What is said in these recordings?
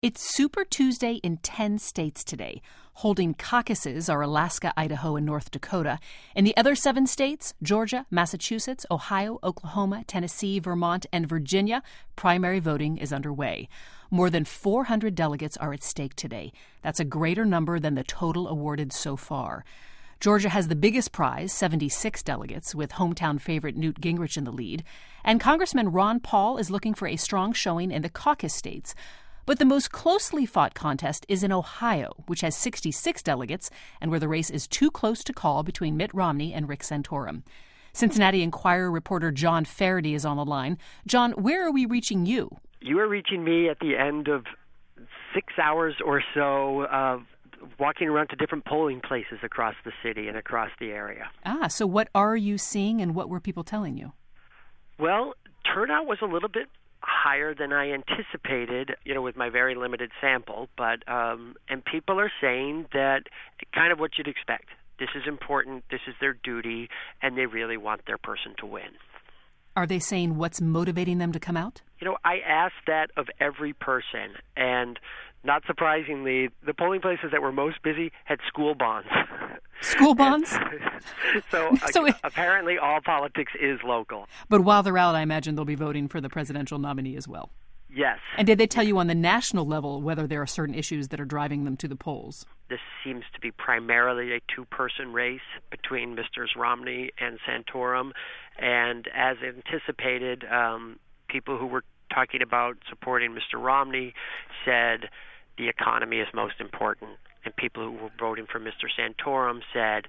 It's Super Tuesday in 10 states today. Holding caucuses are Alaska, Idaho, and North Dakota. In the other 7 states, Georgia, Massachusetts, Ohio, Oklahoma, Tennessee, Vermont, and Virginia, primary voting is underway. More than 400 delegates are at stake today. That's a greater number than the total awarded so far. Georgia has the biggest prize, 76 delegates, with hometown favorite Newt Gingrich in the lead. And Congressman Ron Paul is looking for a strong showing in the caucus states. But the most closely fought contest is in Ohio, which has 66 delegates and where the race is too close to call between Mitt Romney and Rick Santorum. Cincinnati Enquirer reporter John Faraday is on the line. John, where are we reaching you? You are reaching me at the end of 6 hours or so of walking around to different polling places across the city and across the area. So what are you seeing and what were people telling you? Well, turnout was a little bit higher than I anticipated, with my very limited sample. But and people are saying that kind of what you'd expect. This is important, this is their duty, and they really want their person to win. Are they saying what's motivating them to come out? I asked that of every person, and not surprisingly, the polling places that were most busy had school bonds. School bonds? So apparently all politics is local. But while they're out, I imagine they'll be voting for the presidential nominee as well. Yes. And did they tell you on the national level whether there are certain issues that are driving them to the polls? This seems to be primarily a two-person race between Mr. Romney and Santorum. And as anticipated, people who were talking about supporting Mr. Romney said the economy is most important. And people who were voting for Mr. Santorum said,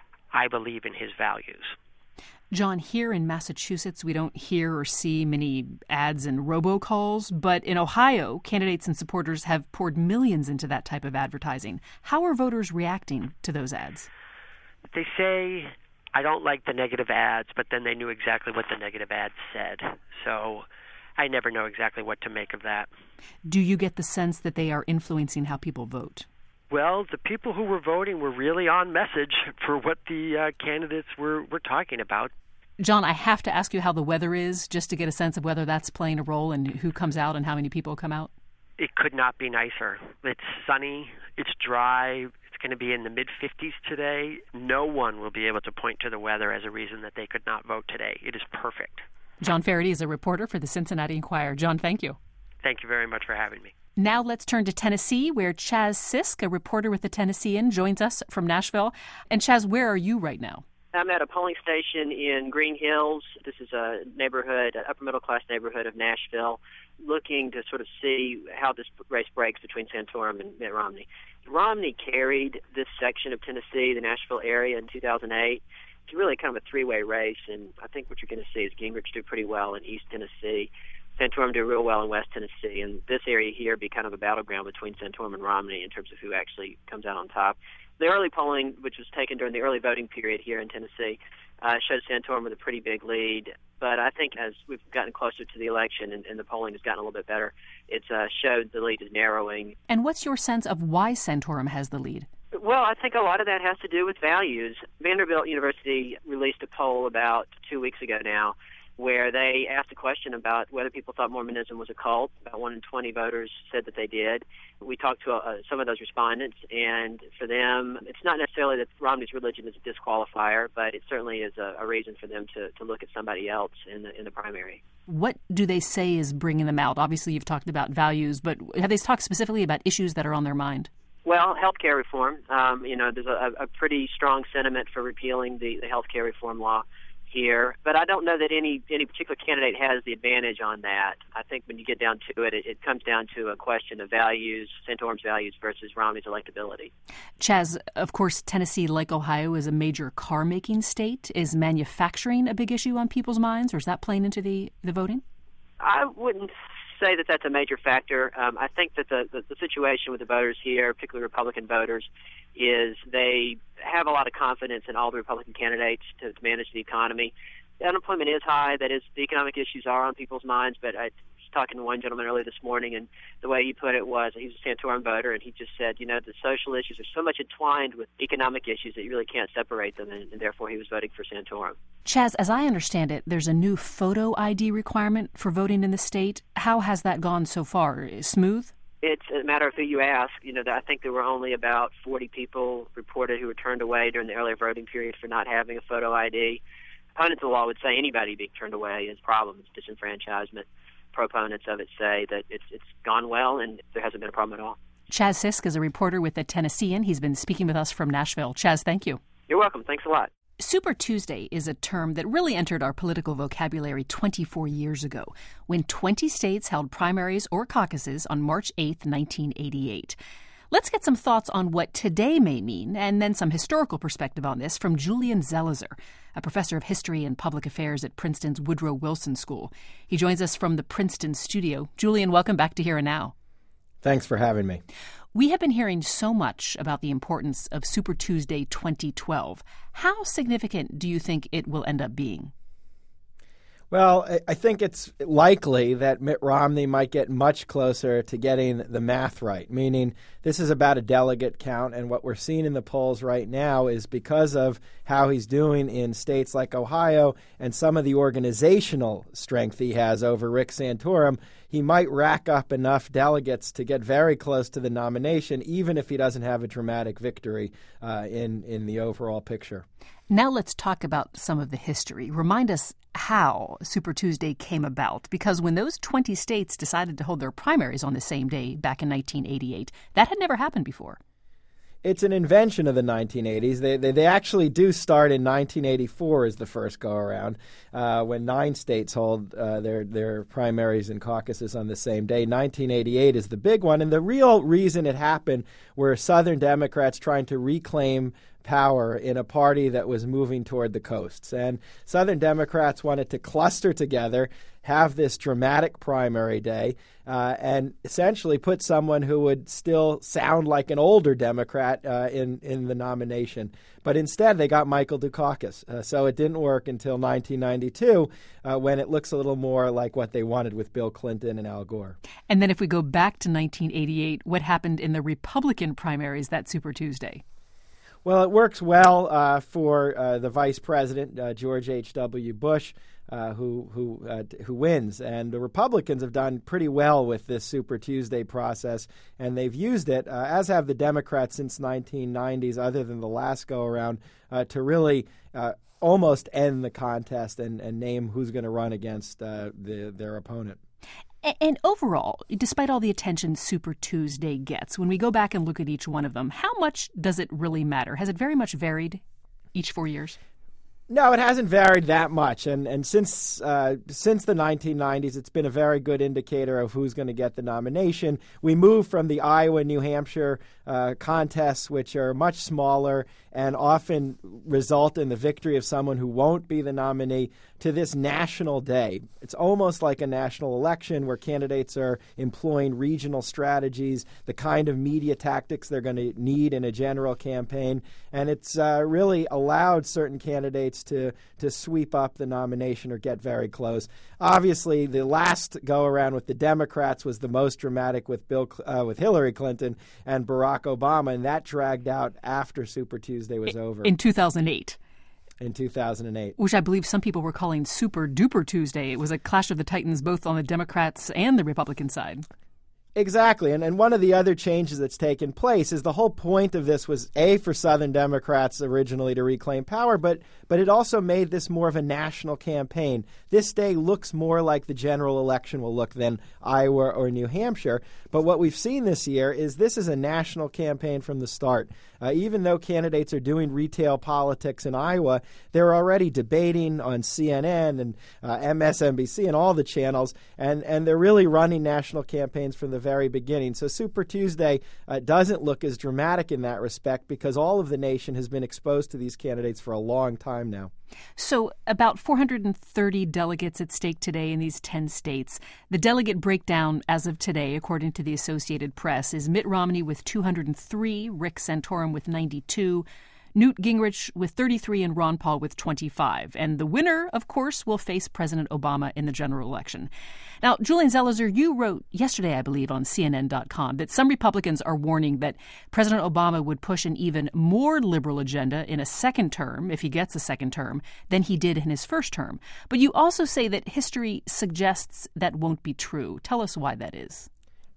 I believe in his values. John, here in Massachusetts, we don't hear or see many ads and robocalls, but in Ohio, candidates and supporters have poured millions into that type of advertising. How are voters reacting to those ads? They say, I don't like the negative ads, but then they knew exactly what the negative ads said. So I never know exactly what to make of that. Do you get the sense that they are influencing how people vote? Well, the people who were voting were really on message for what the candidates were talking about. John, I have to ask you how the weather is, just to get a sense of whether that's playing a role in who comes out and how many people come out. It could not be nicer. It's sunny, it's dry, it's going to be in the mid-50s today. No one will be able to point to the weather as a reason that they could not vote today. It is perfect. John Faraday is a reporter for the Cincinnati Enquirer. John, thank you. Thank you very much for having me. Now let's turn to Tennessee, where Chaz Sisk, a reporter with the Tennessean, joins us from Nashville. And Chaz, where are you right now? I'm at a polling station in Green Hills. This is a neighborhood, an upper-middle-class neighborhood of Nashville, looking to sort of see how this race breaks between Santorum and Mitt Romney. Romney carried this section of Tennessee, the Nashville area, in 2008. It's really kind of a three-way race, and I think what you're going to see is Gingrich do pretty well in East Tennessee. Santorum do real well in West Tennessee, and this area here be kind of a battleground between Santorum and Romney in terms of who actually comes out on top. The early polling, which was taken during the early voting period here in Tennessee, shows Santorum with a pretty big lead. But I think as we've gotten closer to the election and the polling has gotten a little bit better, it's showed the lead is narrowing. And what's your sense of why Santorum has the lead? Well, I think a lot of that has to do with values. Vanderbilt University released a poll about 2 weeks ago now, where they asked a question about whether people thought Mormonism was a cult. About 1 in 20 voters said that they did. We talked to some of those respondents, and for them, it's not necessarily that Romney's religion is a disqualifier, but it certainly is a reason for them to look at somebody else in the primary. What do they say is bringing them out? Obviously, you've talked about values, but have they talked specifically about issues that are on their mind? Well, health care reform. There's a pretty strong sentiment for repealing the health care reform law here, but I don't know that any particular candidate has the advantage on that. I think when you get down to it, it comes down to a question of values, Santorum's values versus Romney's electability. Chaz, of course, Tennessee, like Ohio, is a major car-making state. Is manufacturing a big issue on people's minds, or is that playing into the voting? I wouldn't say that that's a major factor. I think that the situation with the voters here, particularly Republican voters, is they have a lot of confidence in all the Republican candidates to manage the economy. The unemployment is high. That is, the economic issues are on people's minds, but I was talking to one gentleman earlier this morning, and the way he put it was, he's a Santorum voter, and he just said, the social issues are so much entwined with economic issues that you really can't separate them, and therefore he was voting for Santorum. Chaz, as I understand it, there's a new photo ID requirement for voting in the state. How has that gone so far? Smooth? It's a matter of who you ask. I think there were only about 40 people reported who were turned away during the early voting period for not having a photo ID. Opponents of the law would say anybody being turned away is problems, disenfranchisement. Proponents of it say that it's gone well and there hasn't been a problem at all. Chaz Sisk is a reporter with the Tennessean. He's been speaking with us from Nashville. Chaz, thank you. You're welcome. Thanks a lot. Super Tuesday is a term that really entered our political vocabulary 24 years ago, when 20 states held primaries or caucuses on March 8, 1988. Let's get some thoughts on what today may mean, and then some historical perspective on this from Julian Zelizer, a professor of history and public affairs at Princeton's Woodrow Wilson School. He joins us from the Princeton studio. Julian, welcome back to Here and Now. Thanks for having me. We have been hearing so much about the importance of Super Tuesday 2012. How significant do you think it will end up being? Well, I think it's likely that Mitt Romney might get much closer to getting the math right, meaning this is about a delegate count, and what we're seeing in the polls right now is because of how he's doing in states like Ohio and some of the organizational strength he has over Rick Santorum, he might rack up enough delegates to get very close to the nomination, even if he doesn't have a dramatic victory in the overall picture. Now let's talk about some of the history. Remind us how Super Tuesday came about, because when those 20 states decided to hold their primaries on the same day back in 1988, that had never happened before. It's an invention of the 1980s. They actually do start in 1984 as the first go-around, when 9 states hold their primaries and caucuses on the same day. 1988 is the big one, and the real reason it happened were Southern Democrats trying to reclaim power in a party that was moving toward the coasts. And Southern Democrats wanted to cluster together, have this dramatic primary day, and essentially put someone who would still sound like an older Democrat in the nomination. But instead, they got Michael Dukakis. So it didn't work until 1992, when it looks a little more like what they wanted with Bill Clinton and Al Gore. And then if we go back to 1988, what happened in the Republican primaries that Super Tuesday? Well, it works well for the vice president, George H.W. Bush, who wins. And the Republicans have done pretty well with this Super Tuesday process, and they've used it, as have the Democrats since 1990s, other than the last go-around, to really almost end the contest and name who's going to run against their opponent. And overall, despite all the attention Super Tuesday gets, when we go back and look at each one of them, how much does it really matter? Has it very much varied each 4 years? No, it hasn't varied that much, and since the 1990s, it's been a very good indicator of who's going to get the nomination. We moved from the Iowa, New Hampshire contests, which are much smaller and often result in the victory of someone who won't be the nominee, to this national day. It's almost like a national election where candidates are employing regional strategies, the kind of media tactics they're going to need in a general campaign, and it's really allowed certain candidates to sweep up the nomination or get very close. Obviously, the last go-around with the Democrats was the most dramatic with Hillary Clinton and Barack Obama, and that dragged out after Super Tuesday was over. In 2008. In 2008. Which I believe some people were calling Super Duper Tuesday. It was a clash of the Titans both on the Democrats and the Republican side. Exactly. And one of the other changes that's taken place is the whole point of this was, A, for Southern Democrats originally to reclaim power, but it also made this more of a national campaign. This day looks more like the general election will look than Iowa or New Hampshire. But what we've seen this year is this is a national campaign from the start. Even though candidates are doing retail politics in Iowa, they're already debating on CNN and MSNBC and all the channels, and they're really running national campaigns from the very beginning. So Super Tuesday doesn't look as dramatic in that respect because all of the nation has been exposed to these candidates for a long time now. So about 430 delegates at stake today in these 10 states. The delegate breakdown as of today, according to the Associated Press, is Mitt Romney with 203, Rick Santorum with 92, Newt Gingrich with 33, and Ron Paul with 25. And the winner, of course, will face President Obama in the general election. Now, Julian Zelizer, you wrote yesterday, I believe, on CNN.com that some Republicans are warning that President Obama would push an even more liberal agenda in a second term, if he gets a second term, than he did in his first term. But you also say that history suggests that won't be true. Tell us why that is.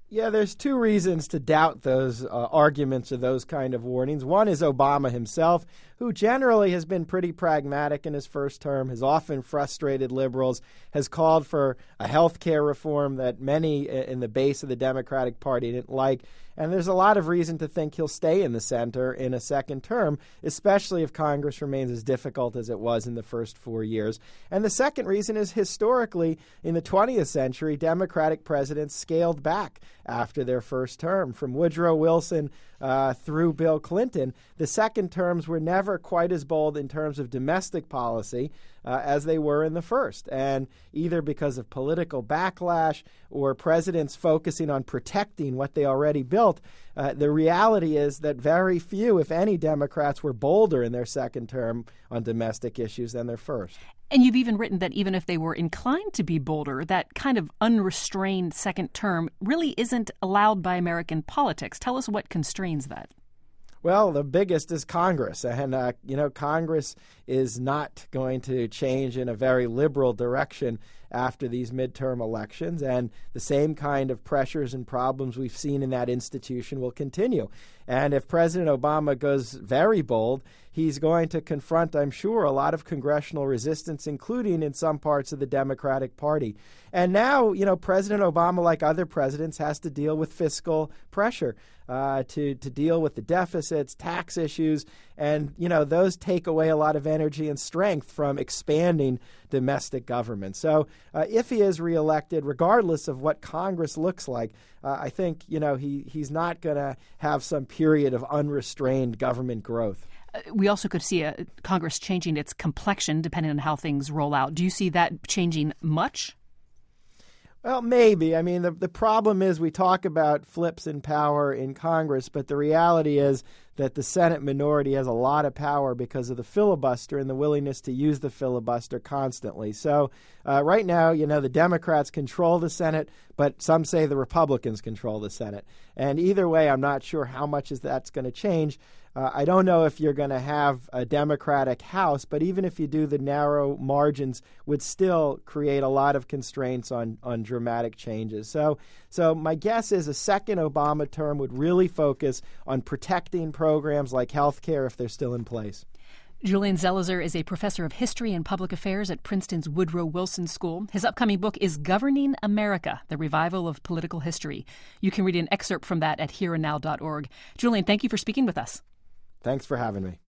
Yeah, there's two reasons to doubt those arguments or those kind of warnings. One is Obama himself, who generally has been pretty pragmatic in his first term, has often frustrated liberals, has called for a health care reform that many in the base of the Democratic Party didn't like. And there's a lot of reason to think he'll stay in the center in a second term, especially if Congress remains as difficult as it was in the first 4 years. And the second reason is historically, in the 20th century, Democratic presidents scaled back after their first term. From Woodrow Wilson through Bill Clinton, the second terms were never quite as bold in terms of domestic policy as they were in the first. And either because of political backlash or presidents focusing on protecting what they already built, the reality is that very few, if any, Democrats were bolder in their second term on domestic issues than their first. And you've even written that even if they were inclined to be bolder, that kind of unrestrained second term really isn't allowed by American politics. Tell us what constrains that. Well, the biggest is Congress. And, Congress is not going to change in a very liberal direction after these midterm elections. And the same kind of pressures and problems we've seen in that institution will continue. And if President Obama goes very bold, he's going to confront, I'm sure, a lot of congressional resistance, including in some parts of the Democratic Party. And now, President Obama, like other presidents, has to deal with fiscal pressure to deal with the deficits, tax issues, and, those take away a lot of energy and strength from expanding domestic government. So if he is reelected, regardless of what Congress looks like, I think, he's not going to have some period of unrestrained government growth. We also could see Congress changing its complexion depending on how things roll out. Do you see that changing much? Well, maybe. I mean, the problem is we talk about flips in power in Congress, but the reality is that the Senate minority has a lot of power because of the filibuster and the willingness to use the filibuster constantly. So right now, the Democrats control the Senate, but some say the Republicans control the Senate. And either way, I'm not sure how much that's going to change. I don't know if you're going to have a Democratic House, but even if you do, the narrow margins would still create a lot of constraints on dramatic changes. So my guess is a second Obama term would really focus on protecting programs like health care if they're still in place. Julian Zelizer is a professor of history and public affairs at Princeton's Woodrow Wilson School. His upcoming book is Governing America, The Revival of Political History. You can read an excerpt from that at hereandnow.org. Julian, thank you for speaking with us. Thanks for having me.